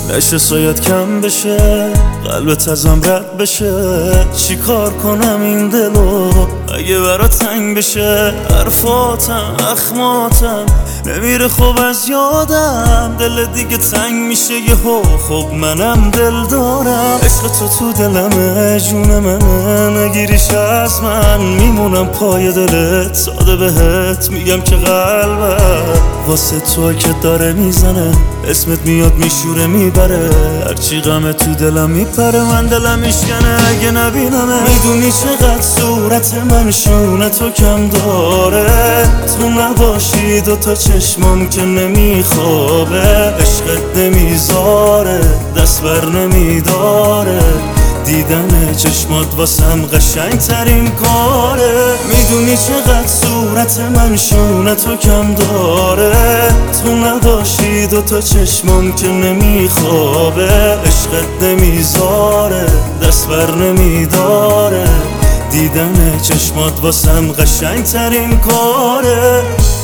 نشه شاید کم بشه، قلبت ازم رد بشه. چی کار کنم این دلو اگه برا تنگ بشه؟ حرفاتم اخماتم نمیره خوب از یادم، دل دیگه تنگ میشه یهو. خب منم دل دارم، عشق تو دلمه، جون منه، نگیریش از من میمونم پای دلت. ساده بهت میگم که قلبم واسه تو که داره میزنه، اسمت میاد میشوره میبره، هرچی غمه تو دلم میپره، من دلم میشکنه اگه نبینمه. میدونی چقدر صورت من شونه تو کم داره، تو نباشی دوتا چشمام که نمیخوابه، عشقت نمیذاره دست بر نمیداره، دیدن چشمات واسم قشنگ ترین کاره. میدونی چقدر صورت من شونه تو کم داره، تو نباشی دوتا چشمام که نمیخوابه، عشقت نمیذاره دست بر نمیداره، دیدن چشمات واسم قشنگ ترین کاره.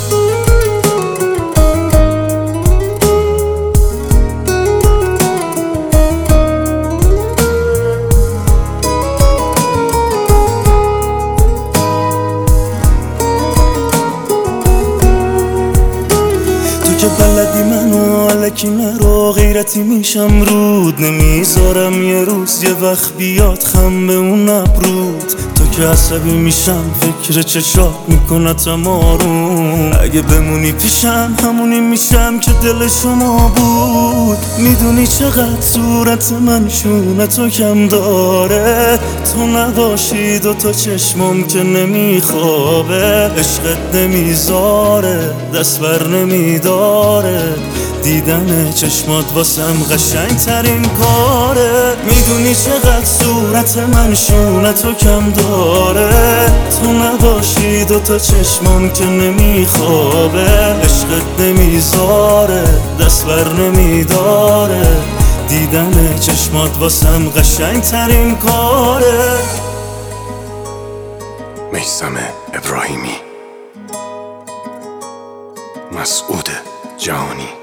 که بلدی منو علکی نرو، غیرتی میشم رود نمیذارم یه روز یه وقت بیاد خم به اون ابرود. تو که عصبی میشم فکر چشات میکنتم آروم، اگه بمونی پیشم همونی میشم که دل شما بود. میدونی چقدر صورت من شونه تو کم داره، تو نباشی دوتا چشمام که نمیخوابه، عشقت نمیذاره دست بر نمیداره، دیدن چشمات واسم قشنگ ترین کاره. میدونی چقدر صورت من شونه تو کم داره، تو نباشی دوتا چشمام که نمیخوابه، عشقت نمیذاره دست بر نمیداره، دیدن چشمات واسم قشنگ ترین کاره. میثم ابراهیمی، مسعود جهانی.